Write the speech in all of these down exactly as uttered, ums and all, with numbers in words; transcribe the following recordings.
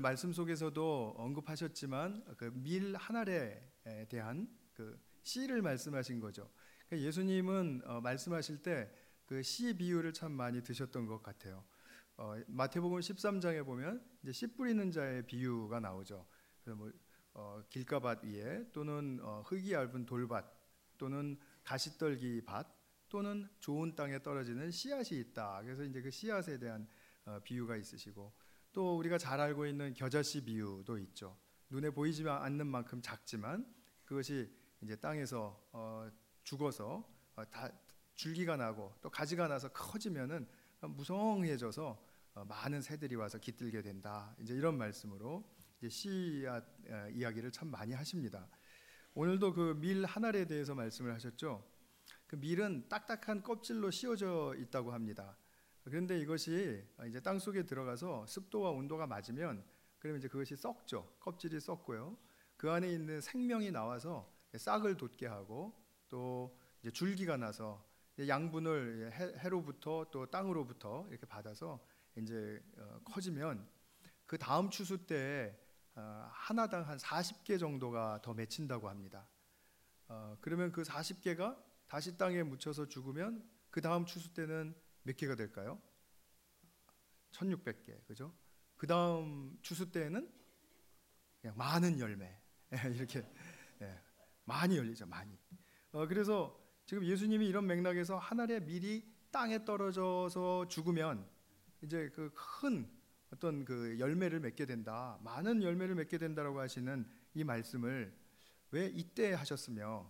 말씀 속에서도 언급하셨지만 그 밀 한 알에 대한 그 씨를 말씀하신 거죠. 그러니까 예수님은 어, 말씀하실 때 그 씨 비유를 참 많이 드셨던 것 같아요. 어, 마태복음 십삼 장에 보면 이제 씨 뿌리는 자의 비유가 나오죠. 그래서 뭐 어, 길가밭 위에 또는 어, 흙이 얇은 돌밭 또는 가시떨기 밭 또는 좋은 땅에 떨어지는 씨앗이 있다. 그래서 이제 그 씨앗에 대한 어, 비유가 있으시고, 또 우리가 잘 알고 있는 겨자씨 비유도 있죠. 눈에 보이지 않는 만큼 작지만 그것이 이제 땅에서 어, 죽어서 어, 다 줄기가 나고 또 가지가 나서 커지면은 무성해져서 어, 많은 새들이 와서 깃들게 된다. 이제 이런 말씀으로 이제 씨앗 어, 이야기를 참 많이 하십니다. 오늘도 그 밀 한 알에 대해서 말씀을 하셨죠. 그 밀은 딱딱한 껍질로 씌워져 있다고 합니다. 그런데 이것이 이제 땅 속에 들어가서 습도와 온도가 맞으면 그러면 이제 그것이 썩죠. 껍질이 썩고요. 그 안에 있는 생명이 나와서 싹을 돋게 하고 또 이제 줄기가 나서 양분을 해로부터 또 땅으로부터 이렇게 받아서 이제 커지면 그 다음 추수 때 하나당 한 사십 개 정도가 더 맺힌다고 합니다. 그러면 그 사십 개가 다시 땅에 묻혀서 죽으면 그 다음 추수 때는 몇 개가 될까요? 천육백 개, 그죠? 그 다음 추수 때에는 그냥 많은 열매 이렇게 예, 많이 열리죠, 많이. 어, 그래서 지금 예수님이 이런 맥락에서 한 알의 밀이 땅에 떨어져서 죽으면 이제 그 큰 어떤 그 열매를 맺게 된다, 많은 열매를 맺게 된다라고 하시는 이 말씀을 왜 이때 하셨으며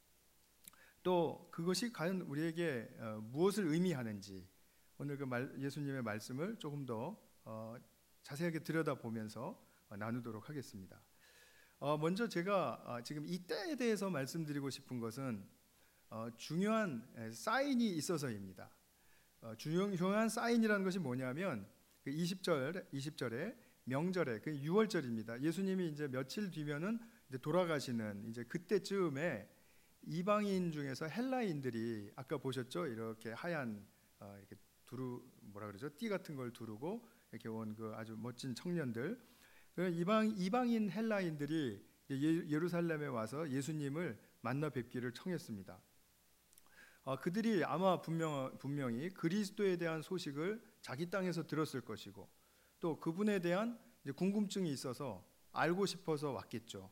또 그것이 과연 우리에게 어, 무엇을 의미하는지 오늘 그 말, 예수님의 말씀을 조금 더 어, 자세하게 들여다보면서 어, 나누도록 하겠습니다. 어, 먼저 제가 어, 지금 이때에 대해서 말씀드리고 싶은 것은 어, 중요한 사인이 있어서입니다. 어, 중요한 사인이라는 것이 뭐냐면 그 이십 절, 이십 절에 명절에 그 유월절입니다. 예수님이 이제 며칠 뒤면은 이제 돌아가시는 이제 그때쯤에 이방인 중에서 헬라인들이 아까 보셨죠? 이렇게 하얀 어, 이렇게 두루 뭐라 그러죠? 띠 같은 걸 두르고 이렇게 온 그 아주 멋진 청년들. 이방 이방인 헬라인들이 예, 예루살렘에 와서 예수님을 만나 뵙기를 청했습니다. 어, 그들이 아마 분명 분명히 그리스도에 대한 소식을 자기 땅에서 들었을 것이고 또 그분에 대한 이제 궁금증이 있어서 알고 싶어서 왔겠죠.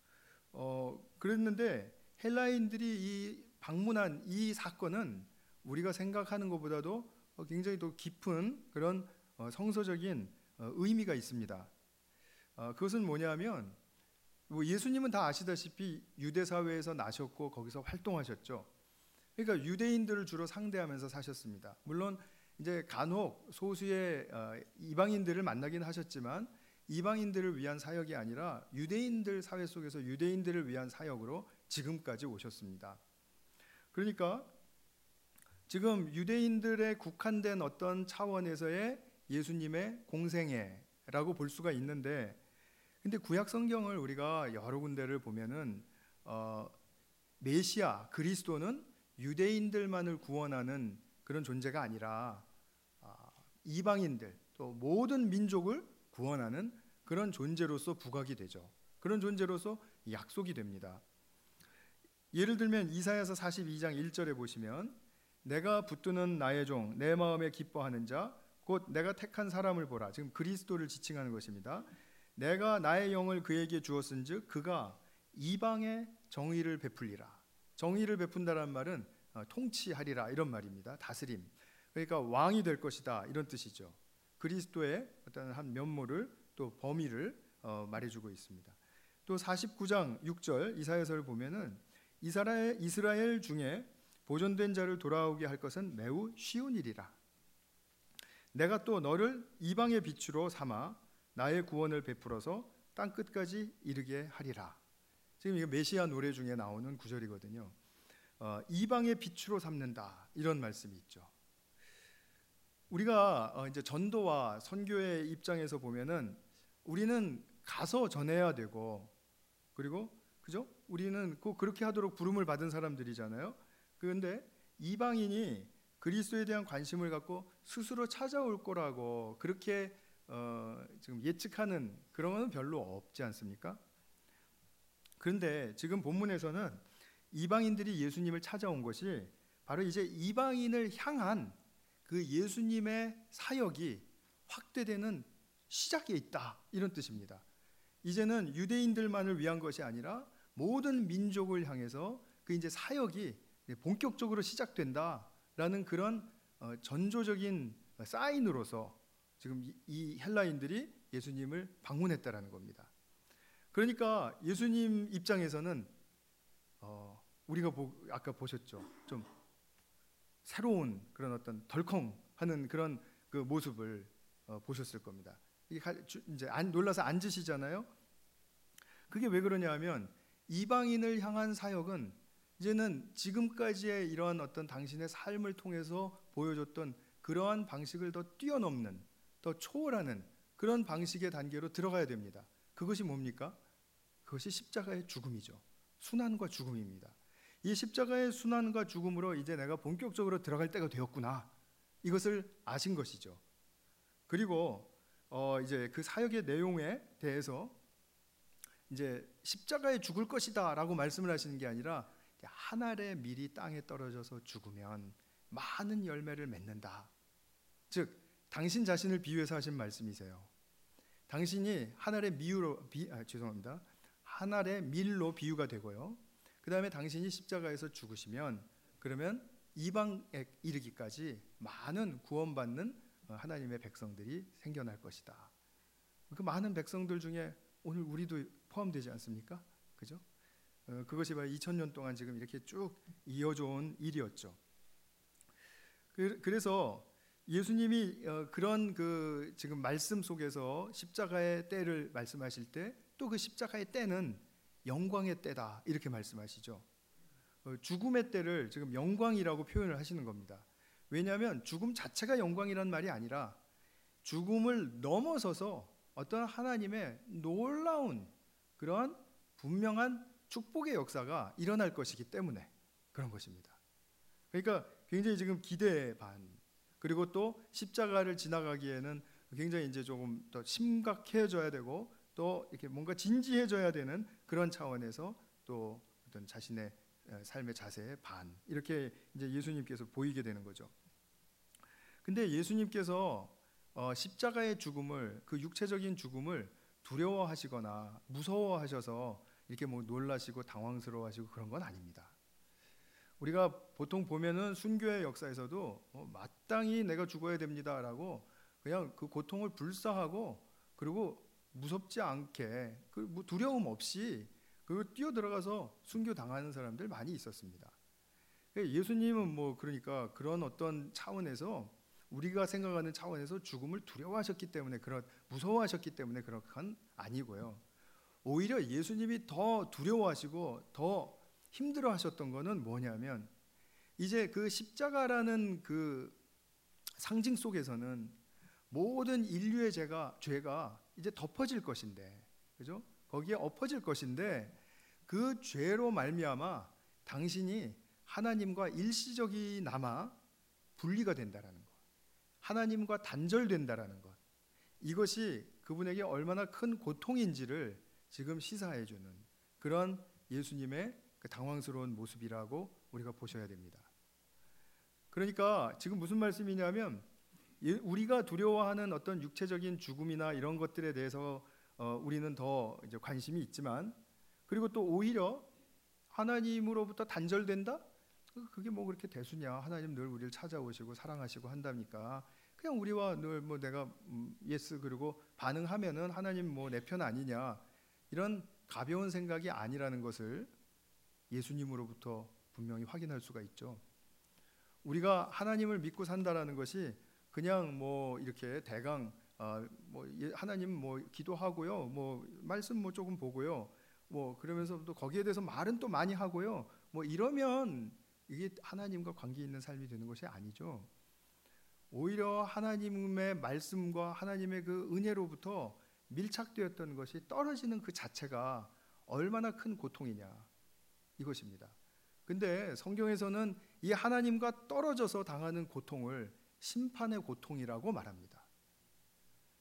어, 그랬는데 헬라인들이 이 방문한 이 사건은 우리가 생각하는 것보다도 굉장히 더 깊은 그런 성서적인 의미가 있습니다. 그것은 뭐냐면 예수님은 다 아시다시피 유대 사회에서 나셨고 거기서 활동하셨죠. 그러니까 유대인들을 주로 상대하면서 사셨습니다. 물론 이제 간혹 소수의 이방인들을 만나긴 하셨지만 이방인들을 위한 사역이 아니라 유대인들 사회 속에서 유대인들을 위한 사역으로 지금까지 오셨습니다. 그러니까 지금 유대인들의 국한된 어떤 차원에서의 예수님의 공생애라고 볼 수가 있는데, 근데 구약 성경을 우리가 여러 군데를 보면은 어, 메시아 그리스도는 유대인들만을 구원하는 그런 존재가 아니라 어, 이방인들 또 모든 민족을 구원하는 그런 존재로서 부각이 되죠. 그런 존재로서 약속이 됩니다. 예를 들면 이사야서 사십이 장 일 절에 보시면 내가 붙드는 나의 종 내 마음에 기뻐하는 자 곧 내가 택한 사람을 보라. 지금 그리스도를 지칭하는 것입니다. 내가 나의 영을 그에게 주었은즉 그가 이방에 정의를 베풀리라. 정의를 베푼다라는 말은 통치하리라 이런 말입니다. 다스림. 그러니까 왕이 될 것이다 이런 뜻이죠. 그리스도의 어떤 한 면모를 또 범위를 어, 말해주고 있습니다. 또 사십구 장 육 절 이사야서를 보면은 이스라엘, 이스라엘 중에 보존된 자를 돌아오게 할 것은 매우 쉬운 일이라. 내가 또 너를 이방의 빛으로 삼아 나의 구원을 베풀어서 땅 끝까지 이르게 하리라. 지금 이거 메시아 노래 중에 나오는 구절이거든요. 어, 이방의 빛으로 삼는다 이런 말씀이 있죠. 우리가 어, 이제 전도와 선교의 입장에서 보면은 우리는 가서 전해야 되고 그리고 그죠? 우리는 꼭 그렇게 하도록 부름을 받은 사람들이잖아요. 그런데 이방인이 그리스도에 대한 관심을 갖고 스스로 찾아올 거라고 그렇게 어, 지금 예측하는 그런 건 별로 없지 않습니까? 그런데 지금 본문에서는 이방인들이 예수님을 찾아온 것이 바로 이제 이방인을 향한 그 예수님의 사역이 확대되는 시작에 있다, 이런 뜻입니다. 이제는 유대인들만을 위한 것이 아니라 모든 민족을 향해서 그 이제 사역이 본격적으로 시작된다라는 그런 전조적인 사인으로서 지금 이 헬라인들이 예수님을 방문했다라는 겁니다. 그러니까 예수님 입장에서는 어, 우리가 보, 아까 보셨죠, 좀 새로운 그런 어떤 덜컹하는 그런 그 모습을 어, 보셨을 겁니다. 이제 안, 놀라서 앉으시잖아요. 그게 왜 그러냐하면 이방인을 향한 사역은 이제는 지금까지의 이러한 어떤 당신의 삶을 통해서 보여줬던 그러한 방식을 더 뛰어넘는, 더 초월하는 그런 방식의 단계로 들어가야 됩니다. 그것이 뭡니까? 그것이 십자가의 죽음이죠. 순환과 죽음입니다. 이 십자가의 순환과 죽음으로 이제 내가 본격적으로 들어갈 때가 되었구나, 이것을 아신 것이죠. 그리고 어 이제 그 사역의 내용에 대해서 이제 십자가에 죽을 것이다라고 말씀을 하시는 게 아니라 한 알의 밀이 땅에 떨어져서 죽으면 많은 열매를 맺는다. 즉 당신 자신을 비유해서 하신 말씀이세요. 당신이 한 알의 미유로 비, 아, 죄송합니다. 한 알의 밀로 비유가 되고요. 그 다음에 당신이 십자가에서 죽으시면 그러면 이방에 이르기까지 많은 구원받는 하나님의 백성들이 생겨날 것이다. 그 많은 백성들 중에 오늘 우리도 포함되지 않습니까? 그죠? 어, 그것이 바로 이천 년 동안 지금 이렇게 쭉 이어져 온 일이었죠. 그, 그래서 예수님이 어, 그런 그 지금 말씀 속에서 십자가의 때를 말씀하실 때 또 그 십자가의 때는 영광의 때다, 이렇게 말씀하시죠. 어, 죽음의 때를 지금 영광이라고 표현을 하시는 겁니다. 왜냐하면 죽음 자체가 영광이란 말이 아니라 죽음을 넘어서서 어떤 하나님의 놀라운 그런 분명한 축복의 역사가 일어날 것이기 때문에 그런 것입니다. 그러니까 굉장히 지금 기대 반, 그리고 또 십자가를 지나가기에는 굉장히 이제 조금 더 심각해져야 되고 또 이렇게 뭔가 진지해져야 되는 그런 차원에서 또 어떤 자신의 삶의 자세의 반, 이렇게 이제 예수님께서 보이게 되는 거죠. 근데 예수님께서 어, 십자가의 죽음을, 그 육체적인 죽음을 두려워하시거나 무서워하셔서 이렇게 뭐 놀라시고 당황스러워하시고 그런 건 아닙니다. 우리가 보통 보면은 순교의 역사에서도 어, 마땅히 내가 죽어야 됩니다라고 그냥 그 고통을 불사하고 그리고 무섭지 않게 그 두려움 없이 그 뛰어 들어가서 순교 당하는 사람들 많이 있었습니다. 예수님은 뭐 그러니까 그런 어떤 차원에서 우리가 생각하는 차원에서 죽음을 두려워하셨기 때문에 그런 무서워하셨기 때문에 그런 건 아니고요. 오히려 예수님이 더 두려워하시고 더 힘들어하셨던 거는 뭐냐면 이제 그 십자가라는 그 상징 속에서는 모든 인류의 죄가 죄가 이제 덮어질 것인데, 그죠? 거기에 엎어질 것인데 그 죄로 말미암아 당신이 하나님과 일시적이나마 분리가 된다라는 것, 하나님과 단절된다라는 것, 이것이 그분에게 얼마나 큰 고통인지를 지금 시사해주는 그런 예수님의 그 당황스러운 모습이라고 우리가 보셔야 됩니다. 그러니까 지금 무슨 말씀이냐면 우리가 두려워하는 어떤 육체적인 죽음이나 이런 것들에 대해서 어, 우리는 더 이제 관심이 있지만, 그리고 또 오히려 하나님으로부터 단절된다? 그게 뭐 그렇게 대수냐? 하나님 늘 우리를 찾아오시고 사랑하시고 한다니까 그냥 우리와 늘 뭐 내가 음, 예스 그리고 반응하면은 하나님 뭐 내 편 아니냐, 이런 가벼운 생각이 아니라는 것을 예수님으로부터 분명히 확인할 수가 있죠. 우리가 하나님을 믿고 산다라는 것이 그냥 뭐 이렇게 대강 어, 뭐 하나님 뭐 기도하고요, 뭐 말씀 뭐 조금 보고요, 뭐 그러면서 또 거기에 대해서 말은 또 많이 하고요, 뭐 이러면 이게 하나님과 관계 있는 삶이 되는 것이 아니죠. 오히려 하나님의 말씀과 하나님의 그 은혜로부터 밀착되었던 것이 떨어지는 그 자체가 얼마나 큰 고통이냐, 이것입니다. 근데 성경에서는 이 하나님과 떨어져서 당하는 고통을 심판의 고통이라고 말합니다.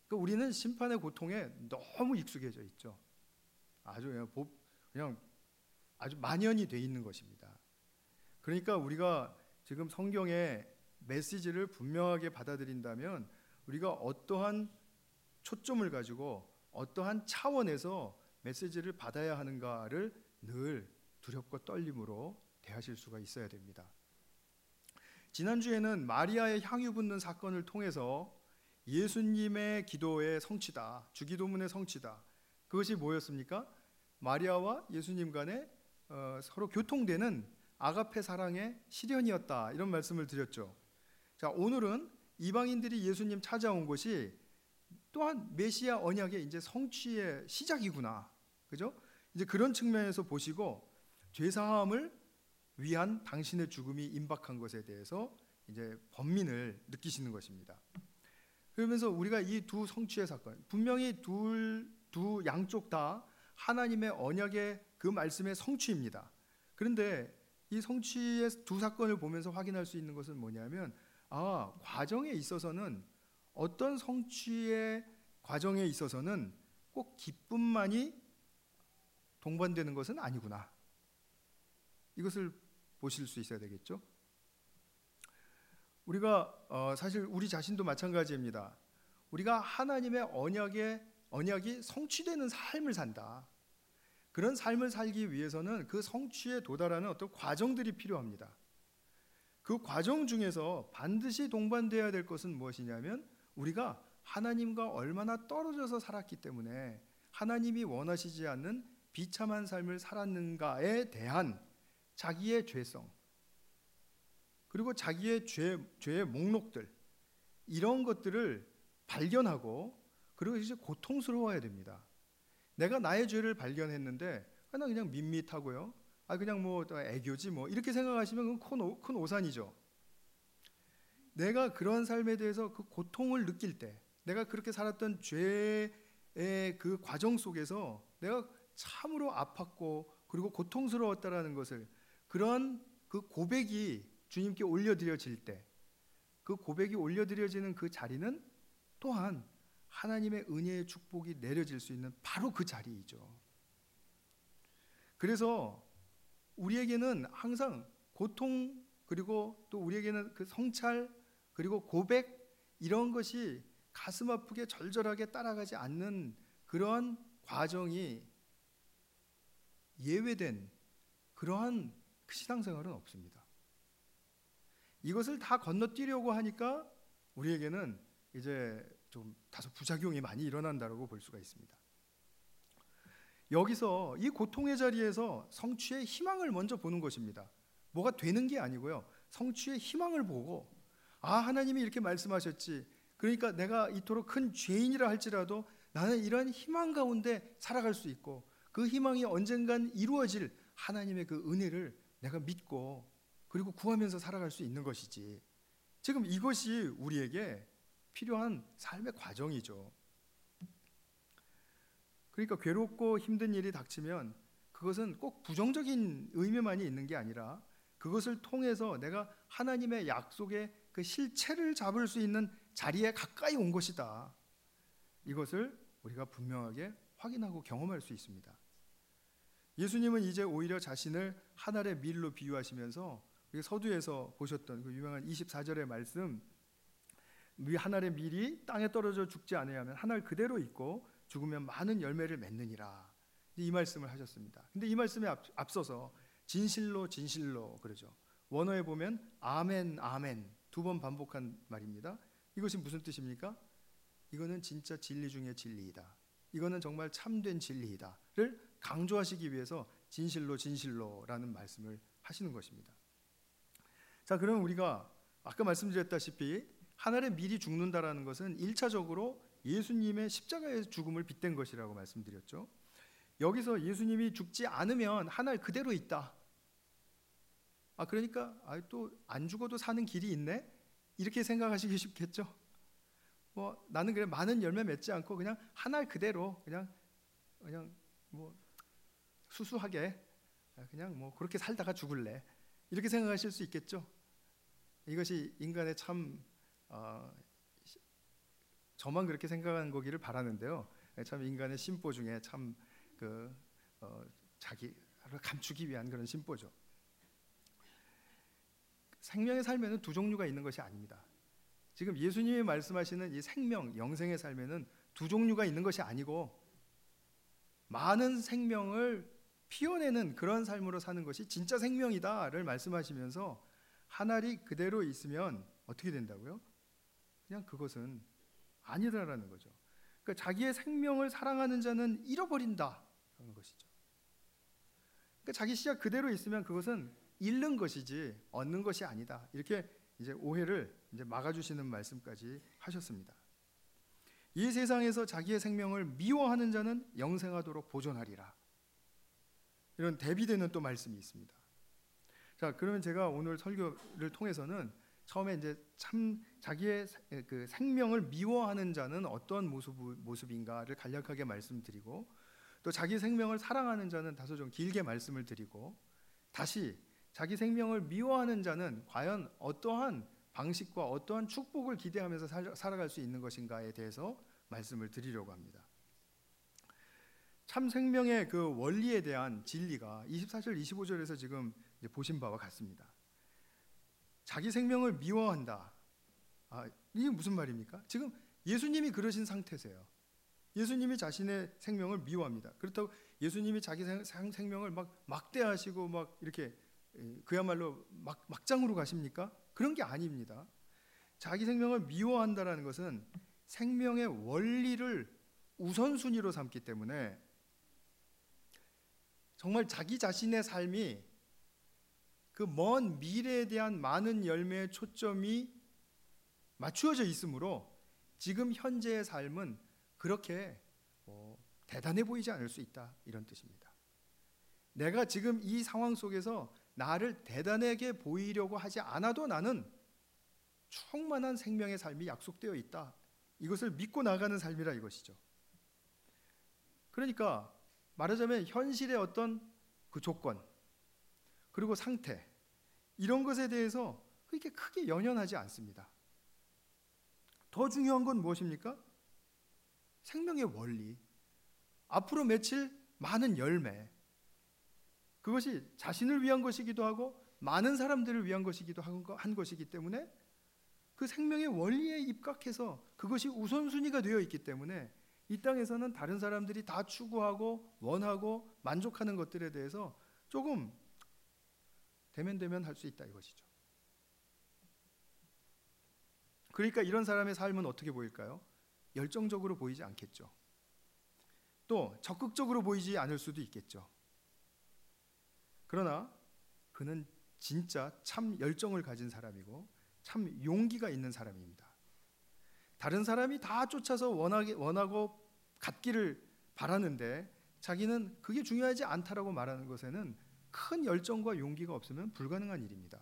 그러니까 우리는 심판의 고통에 너무 익숙해져 있죠. 아주 그냥, 보, 그냥 아주 만연이 돼 있는 것입니다. 그러니까 우리가 지금 성경의 메시지를 분명하게 받아들인다면 우리가 어떠한 초점을 가지고 어떠한 차원에서 메시지를 받아야 하는가를 늘 두렵고 떨림으로 대하실 수가 있어야 됩니다. 지난주에는 마리아의 향유 붓는 사건을 통해서 예수님의 기도의 성취다, 주기도문의 성취다, 그것이 뭐였습니까? 마리아와 예수님 간에 어, 서로 교통되는 아가페 사랑의 실현이었다, 이런 말씀을 드렸죠. 자, 오늘은 이방인들이 예수님 찾아온 것이 또한 메시아 언약의 이제 성취의 시작이구나, 그죠? 이제 그런 측면에서 보시고 죄 사함을 위한 당신의 죽음이 임박한 것에 대해서 이제 번민을 느끼시는 것입니다. 그러면서 우리가 이 두 성취의 사건, 분명히 둘, 두 양쪽 다 하나님의 언약의 그 말씀의 성취입니다. 그런데 이 성취의 두 사건을 보면서 확인할 수 있는 것은 뭐냐면, 아, 과정에 있어서는, 어떤 성취의 과정에 있어서는 꼭 기쁨만이 동반되는 것은 아니구나, 이것을 보실 수 있어야 되겠죠. 우리가 어, 사실 우리 자신도 마찬가지입니다. 우리가 하나님의 언약의 언약이 성취되는 삶을 산다, 그런 삶을 살기 위해서는 그 성취에 도달하는 어떤 과정들이 필요합니다. 그 과정 중에서 반드시 동반되어야 될 것은 무엇이냐면, 우리가 하나님과 얼마나 떨어져서 살았기 때문에 하나님이 원하시지 않는 비참한 삶을 살았는가에 대한 자기의 죄성, 그리고 자기의 죄, 죄의 목록들, 이런 것들을 발견하고, 그리고 이제 고통스러워야 됩니다. 내가 나의 죄를 발견했는데 나 그냥 밋밋하고요, 아 그냥 뭐 애교지 뭐, 이렇게 생각하시면 그건 큰, 큰 오산이죠. 내가 그런 삶에 대해서 그 고통을 느낄 때, 내가 그렇게 살았던 죄의 그 과정 속에서 내가 참으로 아팠고 그리고 고통스러웠다라는 것을, 그런 그 고백이 주님께 올려드려질 때, 그 고백이 올려드려지는 그 자리는 또한 하나님의 은혜의 축복이 내려질 수 있는 바로 그 자리이죠. 그래서 우리에게는 항상 고통, 그리고 또 우리에게는 그 성찰, 그리고 고백, 이런 것이 가슴 아프게 절절하게 따라가지 않는 그러한 과정이 예외된 그러한 신앙생활은 없습니다. 이것을 다 건너뛰려고 하니까 우리에게는 이제 좀 다소 부작용이 많이 일어난다고 볼 수가 있습니다. 여기서 이 고통의 자리에서 성취의 희망을 먼저 보는 것입니다. 뭐가 되는 게 아니고요, 성취의 희망을 보고, 아, 하나님이 이렇게 말씀하셨지, 그러니까 내가 이토록 큰 죄인이라 할지라도 나는 이런 희망 가운데 살아갈 수 있고, 그 희망이 언젠간 이루어질 하나님의 그 은혜를 내가 믿고 그리고 구하면서 살아갈 수 있는 것이지, 지금 이것이 우리에게 필요한 삶의 과정이죠. 그러니까 괴롭고 힘든 일이 닥치면 그것은 꼭 부정적인 의미만이 있는 게 아니라, 그것을 통해서 내가 하나님의 약속의 그 실체를 잡을 수 있는 자리에 가까이 온 것이다, 이것을 우리가 분명하게 확인하고 경험할 수 있습니다. 예수님은 이제 오히려 자신을 하늘의 밀로 비유하시면서 서두에서 보셨던 그 유명한 이십사 절의 말씀, 하늘의 밀이 땅에 떨어져 죽지 아니하면 하늘 그대로 있고 죽으면 많은 열매를 맺느니라, 이 말씀을 하셨습니다. 근데 이 말씀에 앞서서 진실로 진실로 그러죠. 원어에 보면 아멘 아멘 두 번 반복한 말입니다. 이것이 무슨 뜻입니까? 이거는 진짜 진리 중에 진리이다, 이거는 정말 참된 진리이다를 강조하시기 위해서 진실로 진실로라는 말씀을 하시는 것입니다. 자, 그럼 우리가 아까 말씀드렸다시피 하늘의 밀이 죽는다라는 것은 일차적으로 예수님의 십자가의 죽음을 빗댄 것이라고 말씀드렸죠. 여기서 예수님이 죽지 않으면 하늘 그대로 있다, 아 그러니까 아, 또 안 죽어도 사는 길이 있네, 이렇게 생각하시기 쉽겠죠. 뭐 나는 그래 많은 열매 맺지 않고 그냥 하늘 그대로 그냥 그냥 뭐 수수하게 그냥 뭐 그렇게 살다가 죽을래, 이렇게 생각하실 수 있겠죠. 이것이 인간의 참 어, 저만 그렇게 생각하는 거기를 바라는데요. 참 인간의 심보 중에 참 그 어, 자기를 감추기 위한 그런 심보죠. 생명의 삶에는 두 종류가 있는 것이 아닙니다. 지금 예수님이 말씀하시는 이 생명, 영생의 삶에는 두 종류가 있는 것이 아니고 많은 생명을 피워내는 그런 삶으로 사는 것이 진짜 생명이다를 말씀하시면서 한 알이 그대로 있으면 어떻게 된다고요? 그냥 그것은 아니다라는 거죠. 그러니까 자기의 생명을 사랑하는 자는 잃어버린다라는 것이죠. 그러니까 자기 씨앗 그대로 있으면 그것은 잃는 것이지 얻는 것이 아니다. 이렇게 이제 오해를 이제 막아주시는 말씀까지 하셨습니다. 이 세상에서 자기의 생명을 미워하는 자는 영생하도록 보존하리라. 이런 대비되는 또 말씀이 있습니다. 자, 그러면 제가 오늘 설교를 통해서는 처음에 이제 참 자기의 그 생명을 미워하는 자는 어떤 모습, 모습인가를 간략하게 말씀드리고 또 자기 생명을 사랑하는 자는 다소 좀 길게 말씀을 드리고 다시 자기 생명을 미워하는 자는 과연 어떠한 방식과 어떠한 축복을 기대하면서 살, 살아갈 수 있는 것인가에 대해서 말씀을 드리려고 합니다. 참 생명의 그 원리에 대한 진리가 이십사 절 이십오 절에서 지금 이제 보신 바와 같습니다. 자기 생명을 미워한다. 아, 이게 무슨 말입니까? 지금 예수님이 그러신 상태세요. 예수님이 자신의 생명을 미워합니다. 그렇다고 예수님이 자기 생, 생명을 막 막대하시고 막 이렇게 그야말로 막, 막장으로 가십니까? 그런 게 아닙니다. 자기 생명을 미워한다라는 것은 생명의 원리를 우선순위로 삼기 때문에 정말 자기 자신의 삶이 그 먼 미래에 대한 많은 열매의 초점이 맞추어져 있으므로 지금 현재의 삶은 그렇게 뭐 대단해 보이지 않을 수 있다, 이런 뜻입니다. 내가 지금 이 상황 속에서 나를 대단하게 보이려고 하지 않아도 나는 충만한 생명의 삶이 약속되어 있다, 이것을 믿고 나가는 삶이라 이것이죠. 그러니까 말하자면 현실의 어떤 그 조건 그리고 상태 이런 것에 대해서 그렇게 크게 연연하지 않습니다. 더 중요한 건 무엇입니까? 생명의 원리, 앞으로 맺힐 많은 열매, 그것이 자신을 위한 것이기도 하고 많은 사람들을 위한 것이기도 한 것이기 때문에 그 생명의 원리에 입각해서 그것이 우선순위가 되어 있기 때문에 이 땅에서는 다른 사람들이 다 추구하고 원하고 만족하는 것들에 대해서 조금 대면대면 할 수 있다 이것이죠. 그러니까 이런 사람의 삶은 어떻게 보일까요? 열정적으로 보이지 않겠죠. 또 적극적으로 보이지 않을 수도 있겠죠. 그러나 그는 진짜 참 열정을 가진 사람이고 참 용기가 있는 사람입니다. 다른 사람이 다 쫓아서 원하게, 원하고 갖기를 바라는데 자기는 그게 중요하지 않다라고 말하는 것에는 큰 열정과 용기가 없으면 불가능한 일입니다.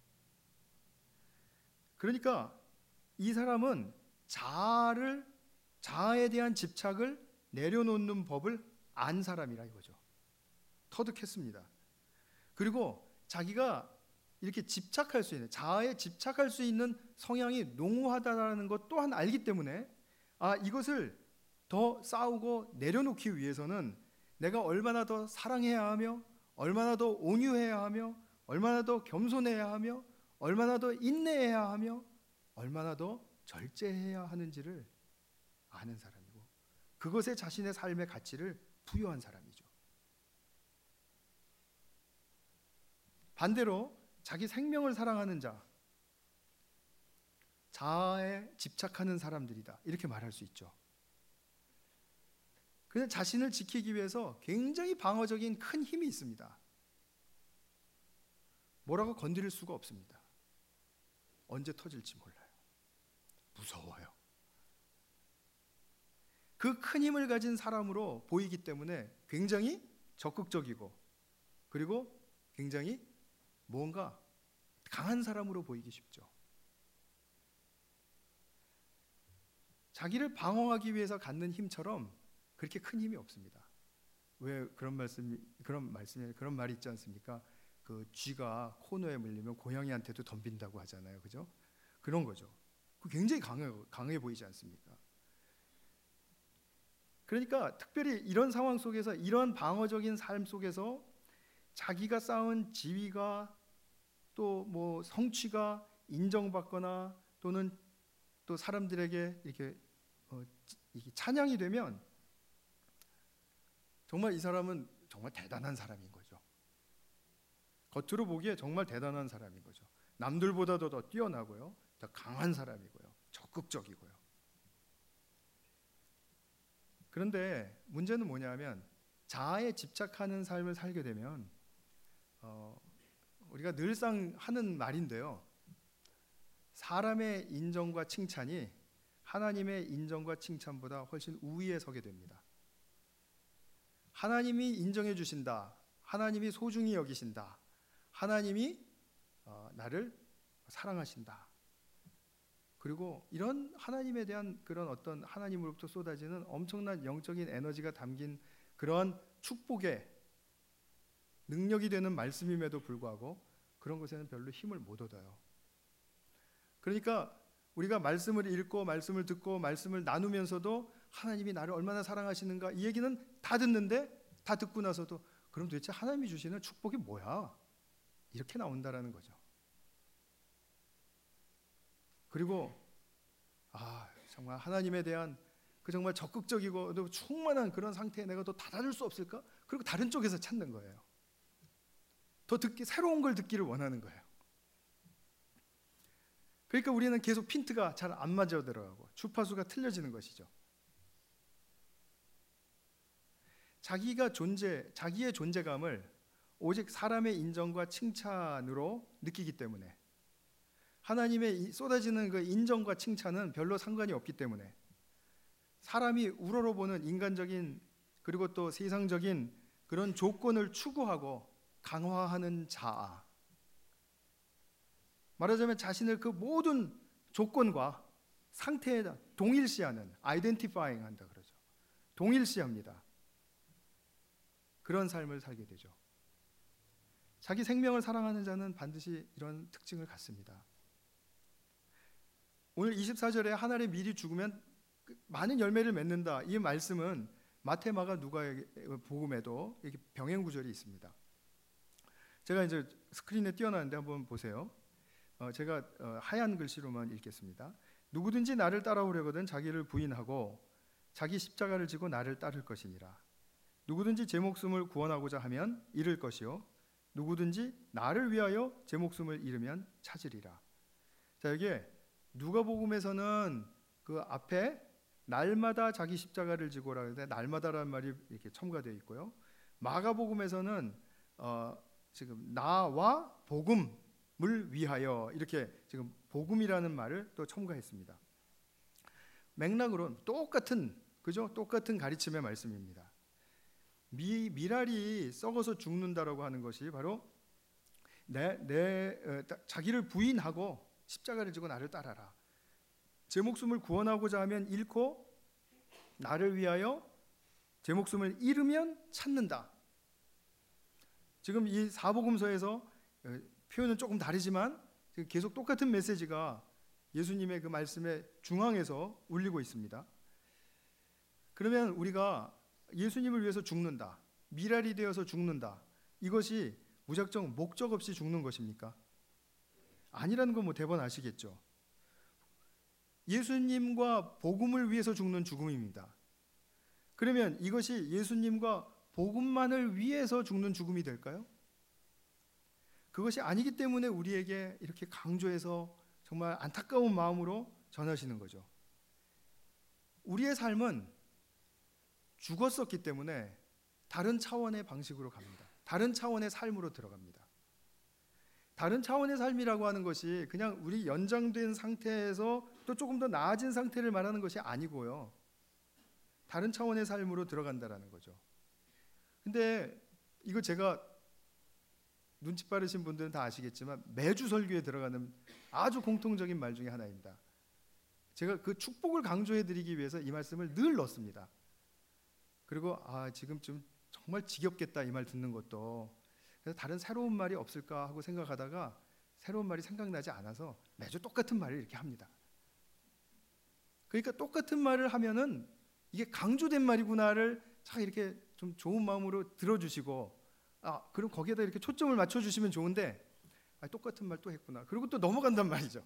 그러니까 이 사람은 자아를, 자아에 대한 집착을 내려놓는 법을 안 사람이라 이거죠. 터득했습니다. 그리고 자기가 이렇게 집착할 수 있는, 자아에 집착할 수 있는 성향이 농후하다라는 것 또한 알기 때문에 아, 이것을 더 싸우고 내려놓기 위해서는 내가 얼마나 더 사랑해야 하며 얼마나 더 온유해야 하며 얼마나 더 겸손해야 하며 얼마나 더 인내해야 하며 얼마나 더 절제해야 하는지를 아는 사람이고 그것에 자신의 삶의 가치를 부여한 사람이죠. 반대로 자기 생명을 사랑하는 자, 자아에 집착하는 사람들이다 이렇게 말할 수 있죠. 그냥 자신을 지키기 위해서 굉장히 방어적인 큰 힘이 있습니다. 뭐라고 건드릴 수가 없습니다. 언제 터질지 몰라요. 무서워요. 그 큰 힘을 가진 사람으로 보이기 때문에 굉장히 적극적이고 그리고 굉장히 뭔가 강한 사람으로 보이기 쉽죠. 자기를 방어하기 위해서 갖는 힘처럼 그렇게 큰 힘이 없습니다. 왜 그런 말씀 그런 말씀에 그런 말이 있지 않습니까? 그 쥐가 코너에 물리면 고양이한테도 덤빈다고 하잖아요, 그죠? 그런 거죠. 그 굉장히 강해 강해 보이지 않습니까? 그러니까 특별히 이런 상황 속에서, 이런 방어적인 삶 속에서 자기가 쌓은 지위가 또 뭐 성취가 인정받거나 또는 또 사람들에게 이렇게 어, 이게 찬양이 되면 정말 이 사람은 정말 대단한 사람인 거죠. 겉으로 보기에 정말 대단한 사람인 거죠. 남들보다도 더 뛰어나고요, 더 강한 사람이고요, 적극적이고요. 그런데 문제는 뭐냐면 자아에 집착하는 삶을 살게 되면 어, 우리가 늘상 하는 말인데요, 사람의 인정과 칭찬이 하나님의 인정과 칭찬보다 훨씬 우위에 서게 됩니다. 하나님이 인정해 주신다, 하나님이 소중히 여기신다, 하나님이 어, 나를 사랑하신다, 그리고 이런 하나님에 대한 그런 어떤 하나님으로부터 쏟아지는 엄청난 영적인 에너지가 담긴 그런 축복의 능력이 되는 말씀임에도 불구하고 그런 것에는 별로 힘을 못 얻어요. 그러니까 우리가 말씀을 읽고 말씀을 듣고 말씀을 나누면서도 하나님이 나를 얼마나 사랑하시는가 이 얘기는 다 듣는데, 다 듣고 나서도 그럼 도대체 하나님이 주시는 축복이 뭐야? 이렇게 나온다라는 거죠. 그리고 아 정말 하나님에 대한 그 정말 적극적이고 또 충만한 그런 상태에 내가 더 다다를 수 없을까? 그리고 다른 쪽에서 찾는 거예요. 더 듣기, 새로운 걸 듣기를 원하는 거예요. 그러니까 우리는 계속 핀트가 잘 안 맞아 들어가고 주파수가 틀려지는 것이죠. 자기가 존재, 자기의 존재감을 오직 사람의 인정과 칭찬으로 느끼기 때문에, 하나님의 쏟아지는 그 인정과 칭찬은 별로 상관이 없기 때문에 사람이 우러러보는 인간적인 그리고 또 세상적인 그런 조건을 추구하고 강화하는 자아, 말하자면 자신을 그 모든 조건과 상태에 동일시하는, 아이덴티파잉 한다 그러죠. 동일시합니다. 그런 삶을 살게 되죠. 자기 생명을 사랑하는 자는 반드시 이런 특징을 갖습니다. 오늘 이십사 절에 하나를 미리 죽으면 많은 열매를 맺는다, 이 말씀은 마태, 마가, 누가의 복음에도 이렇게 병행 구절이 있습니다. 제가 이제 스크린에 띄워놨는데 한번 보세요. 어, 제가 어, 하얀 글씨로만 읽겠습니다. 누구든지 나를 따라오려거든 자기를 부인하고 자기 십자가를 지고 나를 따를 것이니라. 누구든지 제 목숨을 구원하고자 하면 잃을 것이요 누구든지 나를 위하여 제 목숨을 잃으면 찾으리라. 자, 여기에 누가복음에서는 그 앞에 날마다 자기 십자가를 지고라 하는데 날마다라는 말이 이렇게 첨가되어 있고요. 마가복음에서는 어, 지금 나와 복음을 위하여 이렇게 지금 복음이라는 말을 또 첨가했습니다. 맥락으로는 똑같은, 그죠? 똑같은 가르침의 말씀입니다. 미, 미랄이 썩어서 죽는다라고 하는 것이 바로 내, 내 어, 자기를 부인하고 십자가를 지고 나를 따라라. 제 목숨을 구원하고자 하면 잃고 나를 위하여 제 목숨을 잃으면 찾는다. 지금 이 사복음서에서 표현은 조금 다르지만 계속 똑같은 메시지가 예수님의 그 말씀의 중앙에서 울리고 있습니다. 그러면 우리가 예수님을 위해서 죽는다, 미랄이 되어서 죽는다, 이것이 무작정 목적 없이 죽는 것입니까? 아니라는 건 뭐 대번 아시겠죠. 예수님과 복음을 위해서 죽는 죽음입니다. 그러면 이것이 예수님과 복음만을 위해서 죽는 죽음이 될까요? 그것이 아니기 때문에 우리에게 이렇게 강조해서 정말 안타까운 마음으로 전하시는 거죠. 우리의 삶은 죽었었기 때문에 다른 차원의 방식으로 갑니다. 다른 차원의 삶으로 들어갑니다. 다른 차원의 삶이라고 하는 것이 그냥 우리 연장된 상태에서 또 조금 더 나아진 상태를 말하는 것이 아니고요. 다른 차원의 삶으로 들어간다라는 거죠. 근데 이거 제가 눈치 빠르신 분들은 다 아시겠지만 매주 설교에 들어가는 아주 공통적인 말 중에 하나입니다. 제가 그 축복을 강조해 드리기 위해서 이 말씀을 늘 넣습니다. 그리고 아 지금쯤 정말 지겹겠다 이 말 듣는 것도, 그래서 다른 새로운 말이 없을까 하고 생각하다가 새로운 말이 생각나지 않아서 매주 똑같은 말을 이렇게 합니다. 그러니까 똑같은 말을 하면은 이게 강조된 말이구나를 참 이렇게 좀 좋은 마음으로 들어주시고, 아 그럼 거기에다 이렇게 초점을 맞춰주시면 좋은데, 아, 똑같은 말 또 했구나. 그리고 또 넘어간단 말이죠.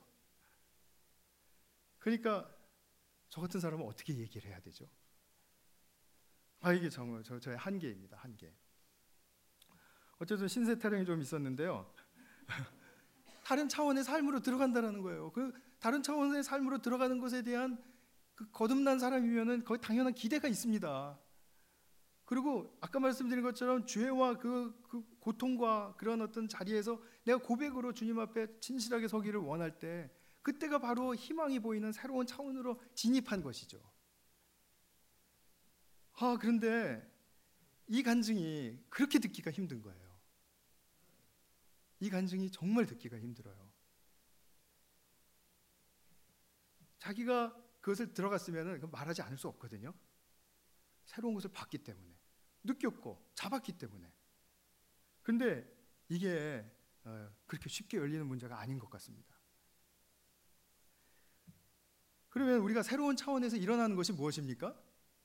그러니까 저 같은 사람은 어떻게 얘기를 해야 되죠? 아 이게 정말 저, 저의 한계입니다. 한계. 어쨌든 신세 타령이 좀 있었는데요. 다른 차원의 삶으로 들어간다는 거예요. 그 다른 차원의 삶으로 들어가는 것에 대한 그 거듭난 사람이면은 거의 당연한 기대가 있습니다. 그리고 아까 말씀드린 것처럼 죄와 그, 그 고통과 그런 어떤 자리에서 내가 고백으로 주님 앞에 진실하게 서기를 원할 때, 그때가 바로 희망이 보이는 새로운 차원으로 진입한 것이죠. 아 그런데 이 간증이 그렇게 듣기가 힘든 거예요. 이 간증이 정말 듣기가 힘들어요. 자기가 그것을 들어갔으면 말하지 않을 수 없거든요. 새로운 것을 봤기 때문에, 느꼈고 잡았기 때문에. 그런데 이게 그렇게 쉽게 열리는 문제가 아닌 것 같습니다. 그러면 우리가 새로운 차원에서 일어나는 것이 무엇입니까?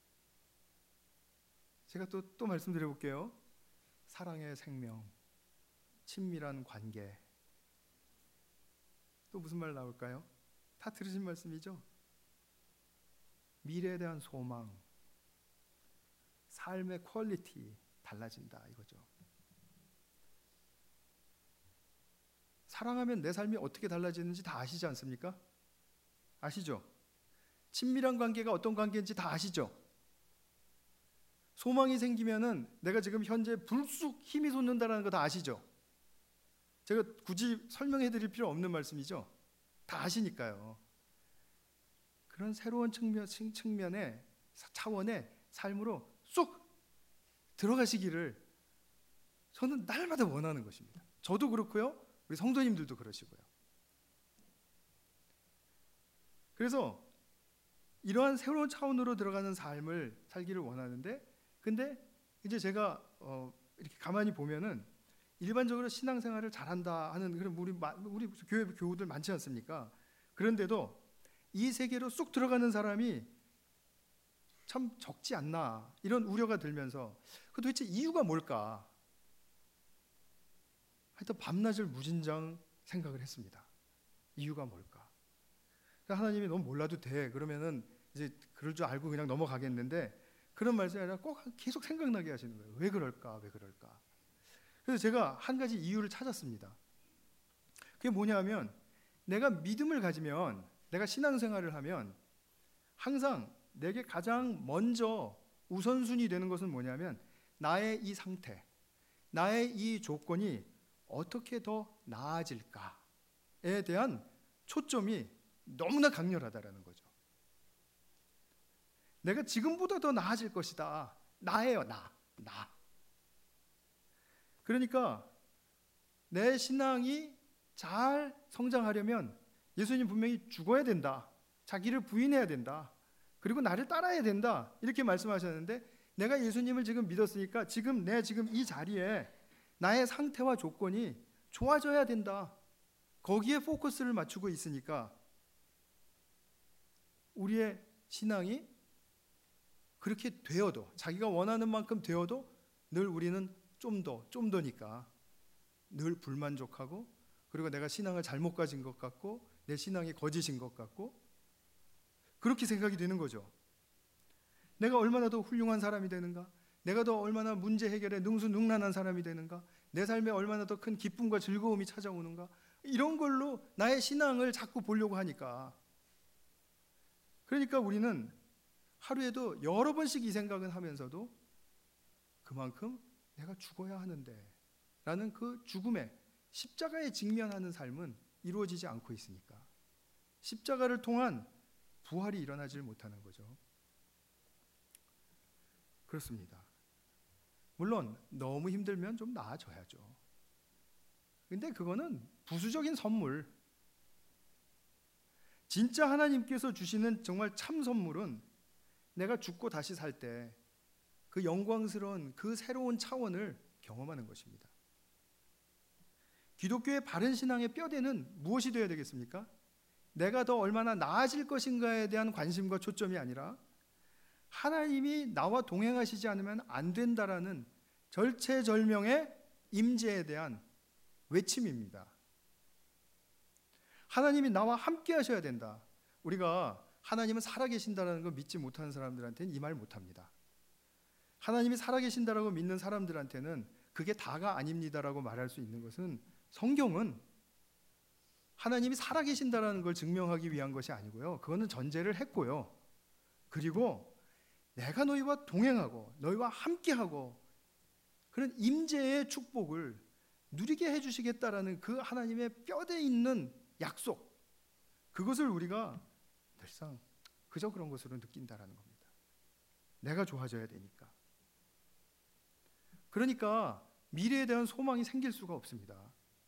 제가 또, 또 말씀드려 볼게요. 사랑의 생명, 친밀한 관계. 또 무슨 말 나올까요? 다 들으신 말씀이죠? 미래에 대한 소망, 삶의 퀄리티 달라진다 이거죠. 사랑하면 내 삶이 어떻게 달라지는지 다 아시지 않습니까? 아시죠? 친밀한 관계가 어떤 관계인지 다 아시죠? 소망이 생기면은 내가 지금 현재 불쑥 힘이 솟는다는 거 다 아시죠? 제가 굳이 설명해 드릴 필요 없는 말씀이죠? 다 아시니까요. 그런 새로운 측면, 측면의 차원의 삶으로 쏙 들어가시기를 저는 날마다 원하는 것입니다. 저도 그렇고요, 우리 성도님들도 그러시고요. 그래서 이러한 새로운 차원으로 들어가는 삶을 살기를 원하는데, 근데 이제 제가 어 이렇게 가만히 보면은 일반적으로 신앙생활을 잘한다 하는 그런 우리 우리 교회 교우들 많지 않습니까? 그런데도 이 세계로 쑥 들어가는 사람이 참 적지 않나, 이런 우려가 들면서 그 도대체 이유가 뭘까? 하여튼 밤낮을 무진장 생각을 했습니다. 이유가 뭘까? 하나님이 너무 몰라도 돼, 그러면은 이제 그럴 줄 알고 그냥 넘어가겠는데, 그런 말씀이 아니라 꼭 계속 생각나게 하시는 거예요. 왜 그럴까? 왜 그럴까? 그래서 제가 한 가지 이유를 찾았습니다. 그게 뭐냐면, 내가 믿음을 가지면, 내가 신앙생활을 하면 항상 내게 가장 먼저 우선순위 되는 것은 뭐냐면, 나의 이 상태, 나의 이 조건이 어떻게 더 나아질까에 대한 초점이 너무나 강렬하다라는 거죠. 내가 지금보다 더 나아질 것이다. 나예요, 나. 나. 그러니까 내 신앙이 잘 성장하려면 예수님 분명히 죽어야 된다. 자기를 부인해야 된다. 그리고 나를 따라야 된다. 이렇게 말씀하셨는데, 내가 예수님을 지금 믿었으니까 지금 내 지금 이 자리에 나의 상태와 조건이 좋아져야 된다. 거기에 포커스를 맞추고 있으니까 우리의 신앙이 그렇게 되어도, 자기가 원하는 만큼 되어도 늘 우리는 좀 더, 좀 더니까 늘 불만족하고, 그리고 내가 신앙을 잘못 가진 것 같고, 내 신앙이 거짓인 것 같고, 그렇게 생각이 되는 거죠. 내가 얼마나 더 훌륭한 사람이 되는가? 내가 더 얼마나 문제 해결에 능수능란한 사람이 되는가? 내 삶에 얼마나 더 큰 기쁨과 즐거움이 찾아오는가? 이런 걸로 나의 신앙을 자꾸 보려고 하니까, 그러니까 우리는 하루에도 여러 번씩 이 생각은 하면서도 그만큼 내가 죽어야 하는데 라는 그 죽음에, 십자가에 직면하는 삶은 이루어지지 않고 있으니까 십자가를 통한 부활이 일어나질 못하는 거죠. 그렇습니다. 물론 너무 힘들면 좀 나아져야죠. 근데 그거는 부수적인 선물. 진짜 하나님께서 주시는 정말 참 선물은 내가 죽고 다시 살 때 그 영광스러운 그 새로운 차원을 경험하는 것입니다. 기독교의 바른 신앙의 뼈대는 무엇이 되어야 되겠습니까? 내가 더 얼마나 나아질 것인가에 대한 관심과 초점이 아니라 하나님이 나와 동행하시지 않으면 안 된다라는 절체절명의 임재에 대한 외침입니다. 하나님이 나와 함께 하셔야 된다. 우리가 하나님은 살아계신다라는 걸 믿지 못하는 사람들한테는 이 말 못합니다. 하나님이 살아계신다라고 믿는 사람들한테는 그게 다가 아닙니다라고 말할 수 있는 것은, 성경은 하나님이 살아계신다라는 걸 증명하기 위한 것이 아니고요, 그거는 전제를 했고요, 그리고 내가 너희와 동행하고 너희와 함께하고 그런 임재의 축복을 누리게 해주시겠다라는 그 하나님의 뼈대 있는 약속, 그것을 우리가 늘상 그저 그런 것으로 느낀다라는 겁니다. 내가 좋아져야 되니까. 그러니까 미래에 대한 소망이 생길 수가 없습니다.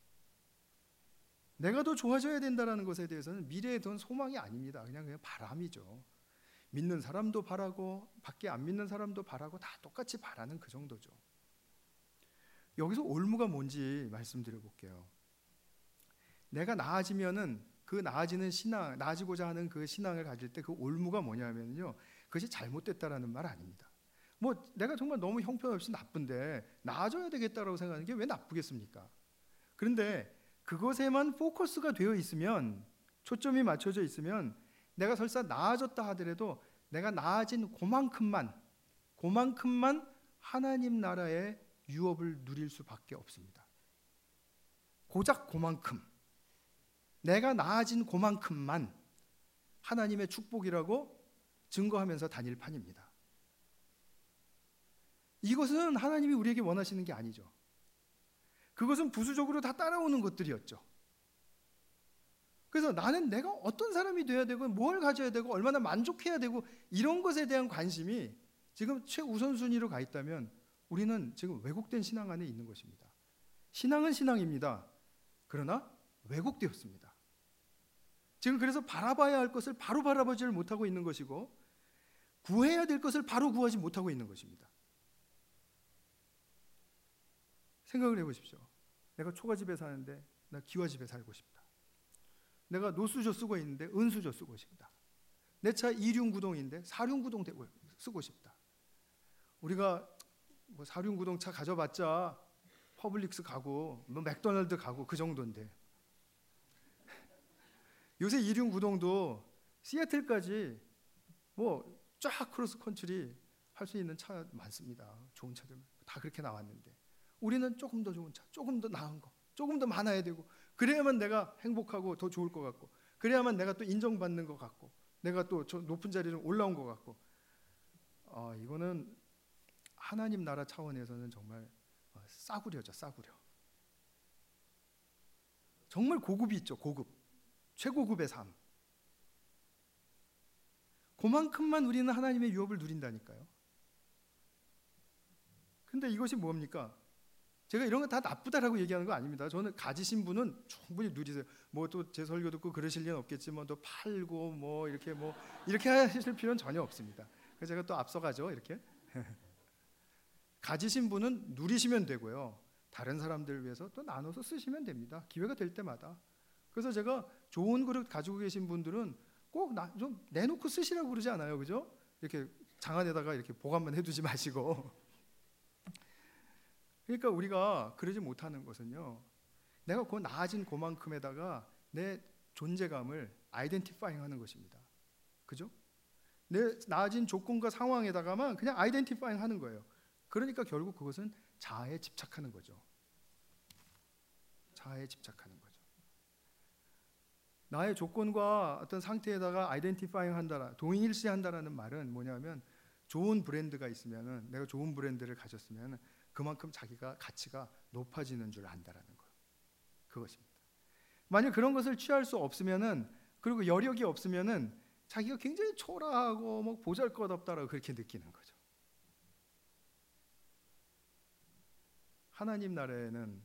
내가 더 좋아져야 된다는 것에 대해서는 미래에 대한 소망이 아닙니다. 그냥 그냥 바람이죠. 믿는 사람도 바라고 밖에 안 믿는 사람도 바라고 다 똑같이 바라는 그 정도죠. 여기서 올무가 뭔지 말씀드려 볼게요. 내가 나아지면은 그 나아지는 신앙, 나아지고자 하는 그 신앙을 가질 때 그 올무가 뭐냐면요, 그것이 잘못됐다라는 말 아닙니다. 뭐 내가 정말 너무 형편없이 나쁜데 나아져야 되겠다라고 생각하는 게 왜 나쁘겠습니까? 그런데 그것에만 포커스가 되어 있으면, 초점이 맞춰져 있으면, 내가 설사 나아졌다 하더라도 내가 나아진 그만큼만 그만큼만 하나님 나라의 유업을 누릴 수밖에 없습니다. 고작 그만큼, 내가 나아진 그만큼만 하나님의 축복이라고 증거하면서 다닐 판입니다. 이것은 하나님이 우리에게 원하시는 게 아니죠. 그것은 부수적으로 다 따라오는 것들이었죠. 그래서 나는 내가 어떤 사람이 돼야 되고 뭘 가져야 되고 얼마나 만족해야 되고 이런 것에 대한 관심이 지금 최우선순위로 가 있다면 우리는 지금 왜곡된 신앙 안에 있는 것입니다. 신앙은 신앙입니다. 그러나 왜곡되었습니다. 지금 그래서 바라봐야 할 것을 바로 바라보지를 못하고 있는 것이고, 구해야 될 것을 바로 구하지 못하고 있는 것입니다. 생각을 해보십시오. 내가 초가집에 사는데 나 기와집에 살고 싶다. 내가 노수조 쓰고 있는데 은수저 쓰고 싶다. 내 차 이륜구동인데 사륜구동 되고 쓰고 싶다. 우리가 뭐 사륜구동 차 가져봤자 퍼블릭스 가고 뭐 맥도날드 가고 그 정도인데, 요새 이륜구동도 시애틀까지 뭐 쫙 크로스 컨트리 할 수 있는 차 많습니다. 좋은 차들 다 그렇게 나왔는데 우리는 조금 더 좋은 차, 조금 더 나은 거, 조금 더 많아야 되고, 그래야만 내가 행복하고 더 좋을 것 같고, 그래야만 내가 또 인정받는 것 같고, 내가 또 저 높은 자리에 올라온 것 같고, 아, 이거는 하나님 나라 차원에서는 정말 싸구려죠, 싸구려. 정말 고급이 있죠, 고급. 최고급의 삶. 그만큼만 우리는 하나님의 유업을 누린다니까요. 근데 이것이 뭡니까? 제가 이런 거 다 나쁘다라고 얘기하는 거 아닙니다. 저는 가지신 분은 충분히 누리세요. 뭐 또 제 설교 듣고 그러실 리는 없겠지만 또 팔고 뭐 이렇게 뭐 이렇게 하실 필요는 전혀 없습니다. 그래서 제가 또 앞서가죠, 이렇게. 가지신 분은 누리시면 되고요. 다른 사람들을 위해서 또 나눠서 쓰시면 됩니다. 기회가 될 때마다. 그래서 제가 좋은 그릇 가지고 계신 분들은 꼭 좀 내놓고 쓰시라고 그러지 않아요, 그죠? 이렇게 장 안에다가 이렇게 보관만 해두지 마시고. 그러니까 우리가 그러지 못하는 것은요, 내가 그 나아진 그만큼에다가 내 존재감을 아이덴티파잉 하는 것입니다. 그죠? 내 나아진 조건과 상황에다가만 그냥 아이덴티파잉 하는 거예요. 그러니까 결국 그것은 자아에 집착하는 거죠. 자아에 집착하는 거죠. 나의 조건과 어떤 상태에다가 아이덴티파잉 한다라, 동일시한다라는 말은 뭐냐면, 좋은 브랜드가 있으면은, 내가 좋은 브랜드를 가졌으면 그만큼 자기가 가치가 높아지는 줄 안다라는 거예요. 그것입니다. 만약 그런 것을 취할 수 없으면은, 그리고 여력이 없으면은 자기가 굉장히 초라하고 뭐 보잘것없다라고 그렇게 느끼는 거죠. 하나님 나라에는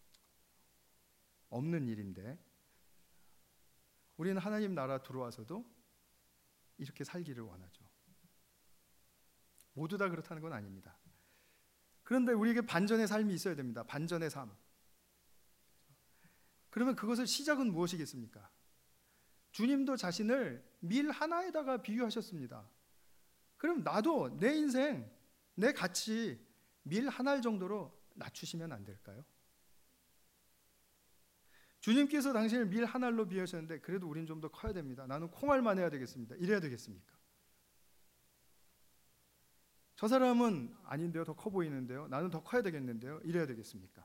없는 일인데 우리는 하나님 나라 들어와서도 이렇게 살기를 원하죠. 모두 다 그렇다는 건 아닙니다. 그런데 우리에게 반전의 삶이 있어야 됩니다. 반전의 삶. 그러면 그것의 시작은 무엇이겠습니까? 주님도 자신을 밀 하나에다가 비유하셨습니다. 그럼 나도 내 인생, 내 가치 밀 한 알 정도로 낮추시면 안 될까요? 주님께서 당신을 밀 한 알로 비하셨는데 그래도 우린 좀 더 커야 됩니다. 나는 콩알만 해야 되겠습니다. 이래야 되겠습니까? 저 사람은 아닌데요. 더 커 보이는데요. 나는 더 커야 되겠는데요. 이래야 되겠습니까?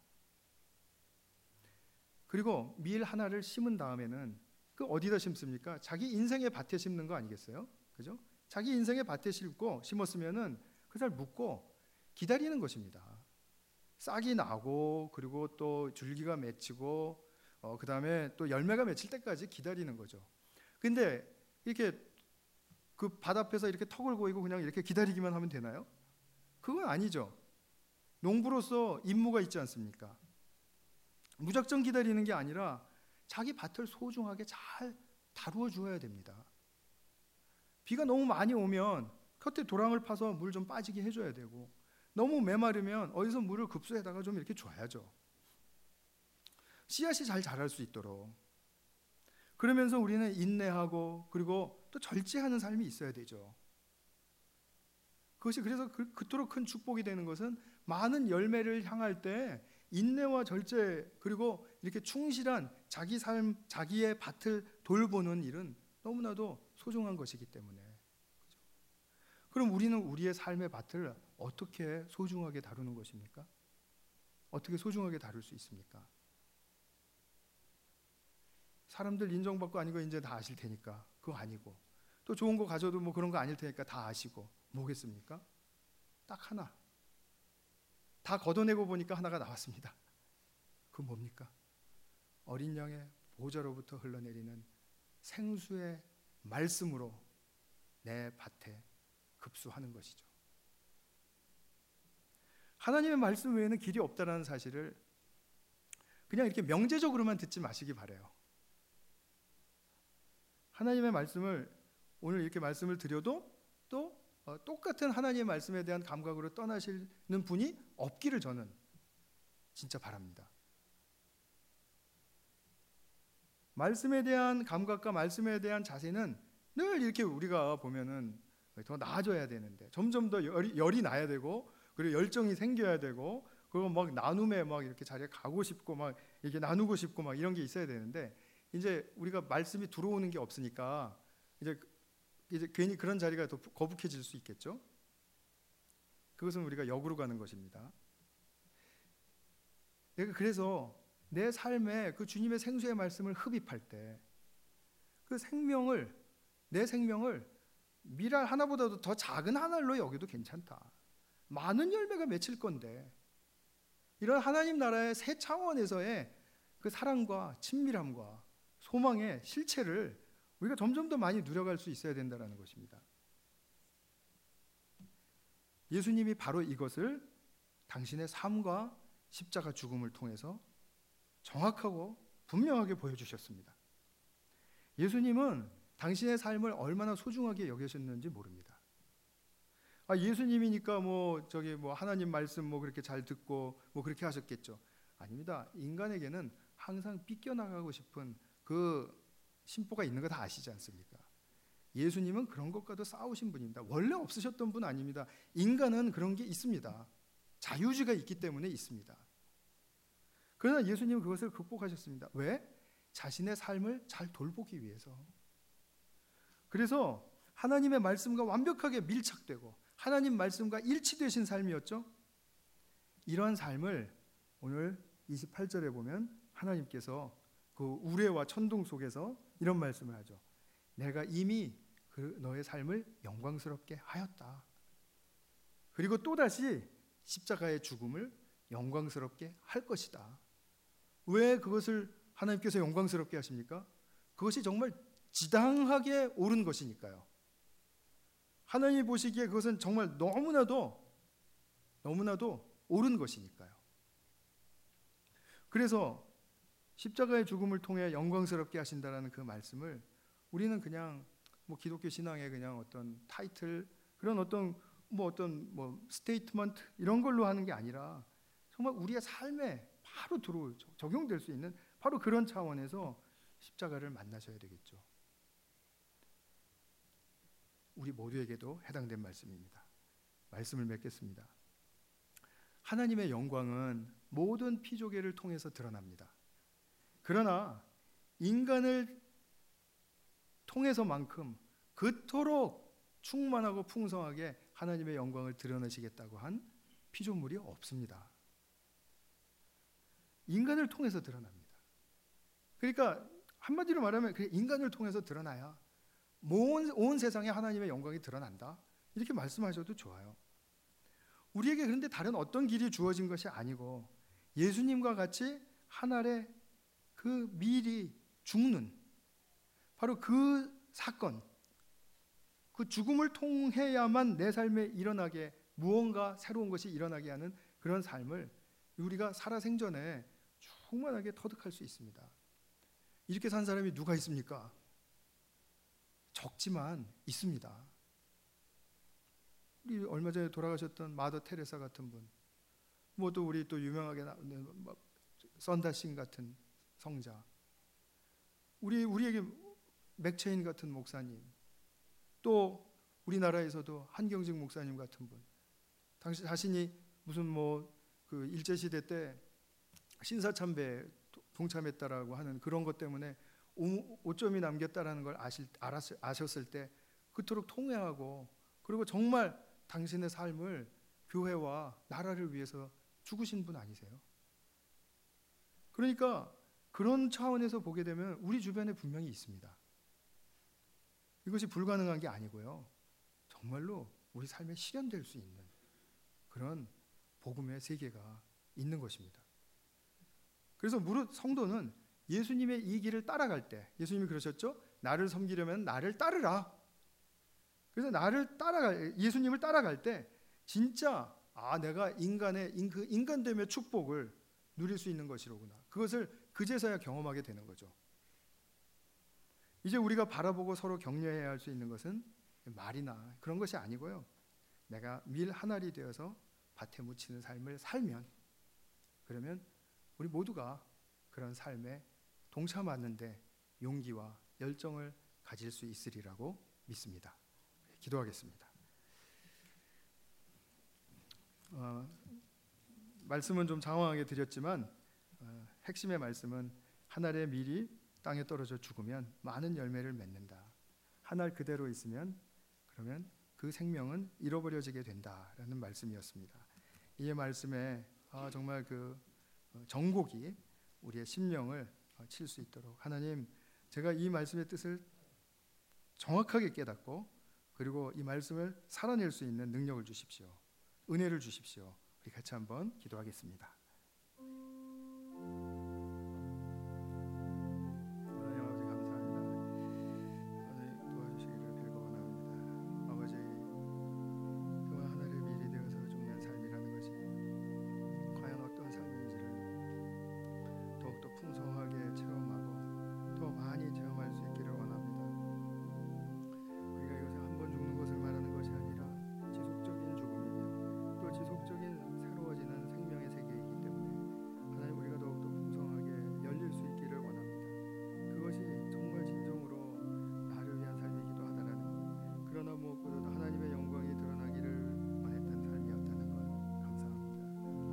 그리고 밀 하나를 심은 다음에는 그 어디다 심습니까? 자기 인생의 밭에 심는 거 아니겠어요? 그죠? 자기 인생의 밭에 심고 심었으면은 그 잘 묻고 기다리는 것입니다. 싹이 나고 그리고 또 줄기가 맺히고 어, 그 다음에 또 열매가 맺힐 때까지 기다리는 거죠. 근데 이렇게 그 밭 앞에서 이렇게 턱을 고이고 그냥 이렇게 기다리기만 하면 되나요? 그건 아니죠. 농부로서 임무가 있지 않습니까? 무작정 기다리는 게 아니라 자기 밭을 소중하게 잘 다루어 주어야 됩니다. 비가 너무 많이 오면 겉에 도랑을 파서 물 좀 빠지게 해줘야 되고, 너무 메마르면 어디서 물을 급수에다가 좀 이렇게 줘야죠. 씨앗이 잘 자랄 수 있도록. 그러면서 우리는 인내하고 그리고 또 절제하는 삶이 있어야 되죠. 그것이 그래서 그, 그토록 큰 축복이 되는 것은 많은 열매를 향할 때 인내와 절제 그리고 이렇게 충실한 자기 삶, 자기의 밭을 돌보는 일은 너무나도 소중한 것이기 때문에. 그렇죠? 그럼 우리는 우리의 삶의 밭을 어떻게 소중하게 다루는 것입니까? 어떻게 소중하게 다룰 수 있습니까? 사람들 인정받고 아니고 이제 다 아실 테니까 그거 아니고, 또 좋은 거 가져도 뭐 그런 거 아닐 테니까 다 아시고, 뭐겠습니까? 딱 하나. 다 걷어내고 보니까 하나가 나왔습니다. 그건 뭡니까? 어린 양의 보좌로부터 흘러내리는 생수의 말씀으로 내 밭에 급수하는 것이죠. 하나님의 말씀 외에는 길이 없다는 사실을 그냥 이렇게 명제적으로만 듣지 마시기 바라요. 하나님의 말씀을 오늘 이렇게 말씀을 드려도 또 어, 똑같은 하나님의 말씀에 대한 감각으로 떠나시는 분이 없기를 저는 진짜 바랍니다. 말씀에 대한 감각과 말씀에 대한 자세는 늘 이렇게 우리가 보면은 더 나아져야 되는데, 점점 더 열이, 열이 나야 되고, 그리고 열정이 생겨야 되고, 그리고 막 나눔에 막 이렇게 자리에 가고 싶고 막 이렇게 나누고 싶고 막 이런 게 있어야 되는데, 이제 우리가 말씀이 들어오는 게 없으니까 이제 이제 괜히 그런 자리가 더 거북해질 수 있겠죠. 그것은 우리가 역으로 가는 것입니다. 그래서 내 삶에 그 주님의 생수의 말씀을 흡입할 때 그 생명을, 내 생명을 밀알 하나보다도 더 작은 한 알로 여겨도 괜찮다. 많은 열매가 맺힐 건데, 이런 하나님 나라의 새 차원에서의 그 사랑과 친밀함과 소망의 실체를 우리가 점점 더 많이 누려갈 수 있어야 된다는 것입니다. 예수님이 바로 이것을 당신의 삶과 십자가 죽음을 통해서 정확하고 분명하게 보여주셨습니다. 예수님은 당신의 삶을 얼마나 소중하게 여기셨는지 모릅니다. 아, 예수님이니까 뭐 저기 뭐 하나님 말씀 뭐 그렇게 잘 듣고 뭐 그렇게 하셨겠죠. 아닙니다. 인간에게는 항상 삐껴나가고 싶은 그 심보가 있는 거 다 아시지 않습니까? 예수님은 그런 것과도 싸우신 분입니다. 원래 없으셨던 분 아닙니다. 인간은 그런 게 있습니다. 자유주의가 있기 때문에 있습니다. 그러나 예수님은 그것을 극복하셨습니다. 왜? 자신의 삶을 잘 돌보기 위해서. 그래서 하나님의 말씀과 완벽하게 밀착되고 하나님 말씀과 일치되신 삶이었죠. 이러한 삶을 오늘 이십팔 절에 보면 하나님께서 그 우레와 천둥 속에서 이런 말씀을 하죠. 내가 이미 그 너의 삶을 영광스럽게 하였다. 그리고 또다시 십자가의 죽음을 영광스럽게 할 것이다. 왜 그것을 하나님께서 영광스럽게 하십니까? 그것이 정말 지당하게 옳은 것이니까요. 하나님이 보시기에 그것은 정말 너무나도 너무나도 옳은 것이니까요. 그래서 십자가의 죽음을 통해 영광스럽게 하신다라는 그 말씀을 우리는 그냥 뭐 기독교 신앙의 그냥 어떤 타이틀, 그런 어떤 뭐 어떤 뭐 스테이트먼트 이런 걸로 하는 게 아니라 정말 우리의 삶에 바로 들어올, 적용될 수 있는 바로 그런 차원에서 십자가를 만나셔야 되겠죠. 우리 모두에게도 해당된 말씀입니다. 말씀을 맺겠습니다. 하나님의 영광은 모든 피조계를 통해서 드러납니다. 그러나 인간을 통해서만큼 그토록 충만하고 풍성하게 하나님의 영광을 드러내시겠다고 한 피조물이 없습니다. 인간을 통해서 드러납니다. 그러니까 한마디로 말하면 인간을 통해서 드러나야 온, 온 세상에 하나님의 영광이 드러난다, 이렇게 말씀하셔도 좋아요. 우리에게 그런데 다른 어떤 길이 주어진 것이 아니고 예수님과 같이 하늘의 그 미리 죽는 바로 그 사건, 그 죽음을 통해야만 내 삶에 일어나게, 무언가 새로운 것이 일어나게 하는 그런 삶을 우리가 살아생전에 충만하게 터득할 수 있습니다. 이렇게 산 사람이 누가 있습니까? 적지만 있습니다. 우리 얼마 전에 돌아가셨던 마더 테레사 같은 분, 뭐 또 우리 또 유명하게 나오는 썬다신 같은 성자, 우리 우리에게 맥체인 같은 목사님, 또 우리나라에서도 한경직 목사님 같은 분, 당시 자신이 무슨 뭐 그 일제 시대 때 신사참배에 동참했다라고 하는 그런 것 때문에 오점이 남겼다라는 걸 아실, 알았을, 아셨을 때 그토록 통회하고, 그리고 정말 당신의 삶을 교회와 나라를 위해서 죽으신 분 아니세요? 그러니까 그런 차원에서 보게 되면 우리 주변에 분명히 있습니다. 이것이 불가능한 게 아니고요, 정말로 우리 삶에 실현될 수 있는 그런 복음의 세계가 있는 것입니다. 그래서 무릇 성도는 예수님의 이 길을 따라갈 때, 예수님이 그러셨죠? 나를 섬기려면 나를 따르라. 그래서 나를 따라갈, 예수님을 따라갈 때 진짜 아 내가 인간의 그 인간됨의 축복을 누릴 수 있는 것이로구나, 그것을 그제서야 경험하게 되는 거죠. 이제 우리가 바라보고 서로 격려해야 할 수 있는 것은 말이나 그런 것이 아니고요, 내가 밀 한 알이 되어서 밭에 묻히는 삶을 살면, 그러면 우리 모두가 그런 삶에 동참하는데 용기와 열정을 가질 수 있으리라고 믿습니다. 기도하겠습니다. 어, 말씀은 좀 장황하게 드렸지만 어, 핵심의 말씀은 한 알의 밀이 땅에 떨어져 죽으면 많은 열매를 맺는다. 한 알 그대로 있으면 그러면 그 생명은 잃어버려지게 된다라는 말씀이었습니다. 이 말씀에 아, 정말 그 정곡이 우리의 심령을 칠 수 있도록 하나님, 제가 이 말씀의 뜻을 정확하게 깨닫고 그리고 이 말씀을 살아낼 수 있는 능력을 주십시오. 은혜를 주십시오. 우리 같이 한번 기도하겠습니다. 풍성하게 체험하고 더 많이 체험할 수 있기를 원합니다. 우리가 이것을 한 번 죽는 것을 말하는 것이 아니라 지속적인 죽음이며 또 지속적인 새로워지는 생명의 세계이기 때문에 하나님, 우리가 더욱더 풍성하게 열릴 수 있기를 원합니다. 그것이 정말 진정으로 나를 위한 삶이기도 하다라는 것, 그러나 무엇보다도 하나님의 영광이 드러나기를 원했던 삶이었다는 것, 감사합니다.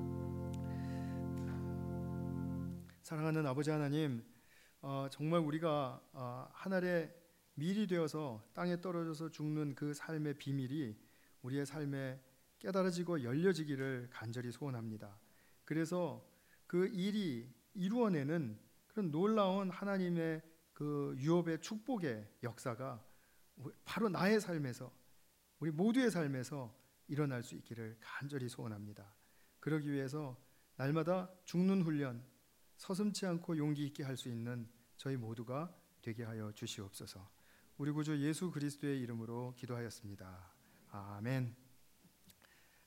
사랑하는 아버지 하나님, 어, 정말 우리가 어, 한 알의 밀이 되어서 땅에 떨어져서 죽는 그 삶의 비밀이 우리의 삶에 깨달아지고 열려지기를 간절히 소원합니다. 그래서 그 일이 이루어내는 그런 놀라운 하나님의 그 유업의 축복의 역사가 바로 나의 삶에서, 우리 모두의 삶에서 일어날 수 있기를 간절히 소원합니다. 그러기 위해서 날마다 죽는 훈련, 서슴지 않고 용기 있게 할 수 있는 저희 모두가 되게 하여 주시옵소서. 우리 구주 예수 그리스도의 이름으로 기도하였습니다. 아멘.